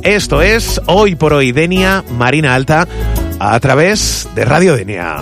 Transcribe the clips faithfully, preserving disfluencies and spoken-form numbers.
Esto es Hoy por Hoy Denia, Marina Alta, a través de Radio Denia.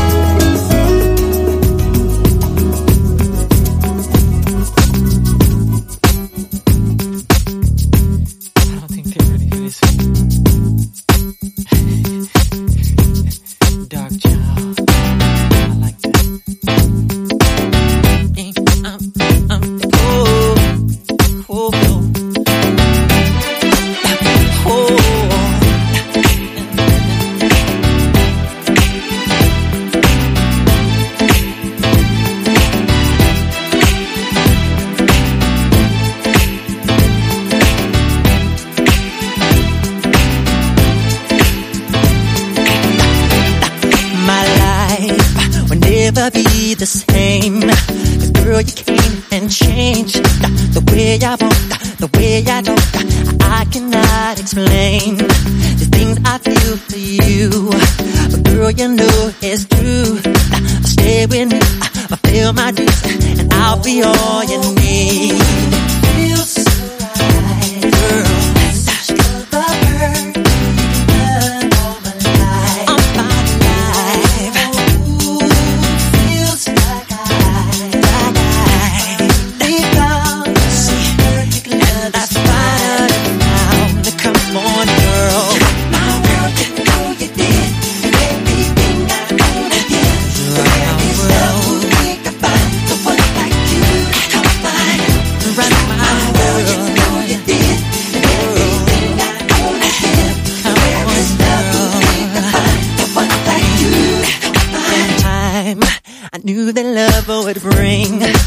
Be the same, 'cause girl you came and changed the, the way I walk, the way I talk. I cannot explain the things I feel for you, but girl you know it's true. Stay with me, fulfill my dreams, and I'll be all you need. Feels so right, girl. Such good love, love all my life, all my life. Knew that love would bring